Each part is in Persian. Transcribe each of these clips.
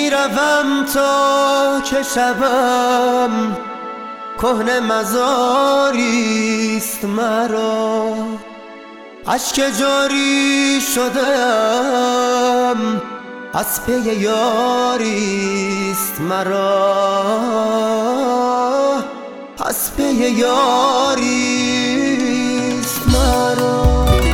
میروم تا که شبم کهنه مزاریست مرا، اشک جاری شدم از پی یاریست مرا، از پی یاریست مرا.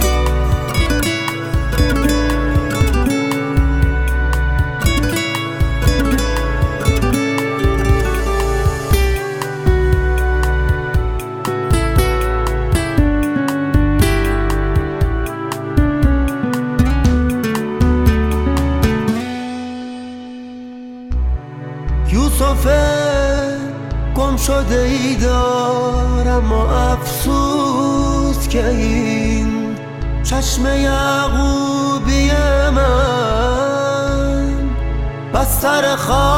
یوسف گم شده ای دارم و افسوس که این چشم یعقوبی من بستر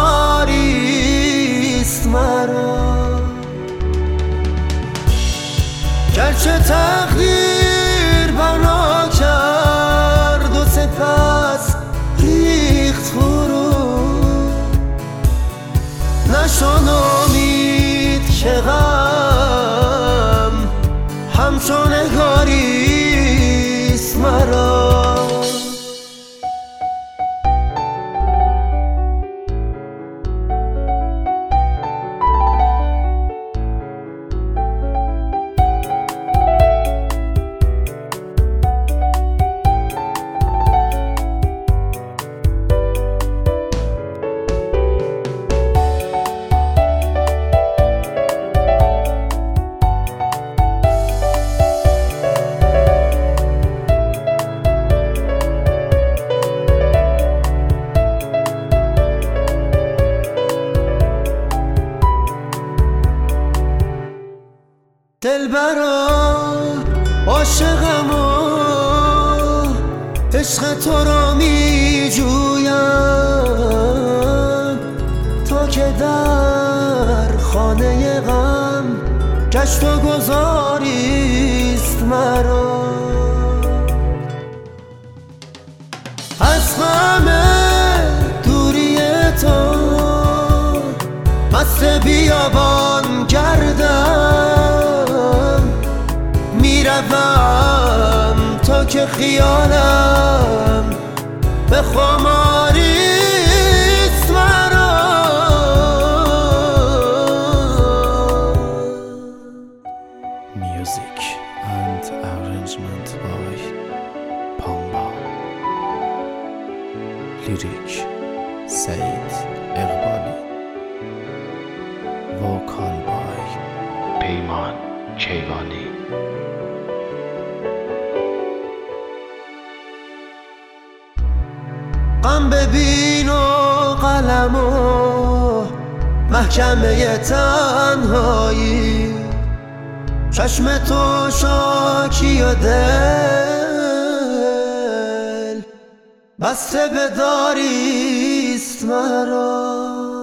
خاریست مرا، گرچه تقدیر بنا کرد و سپس ریخت فرو، نشد امید که غم همچون نگاریست مرا. دلبرا عاشقم و عشق تو را می جویم تا که در خانه غم گشت و گذاریست مرا، از غم دوری تو مست بیابان گردم، میروم تا که خیالم به خماریست مرا. Music and arrangement by Pamba. Lyric Said Eghbali. Vocal by Peyman Keyvani. غم ببین و قلم و محکمه تنهایی، چشم تو شاکی و دل بسته به داریست مرا.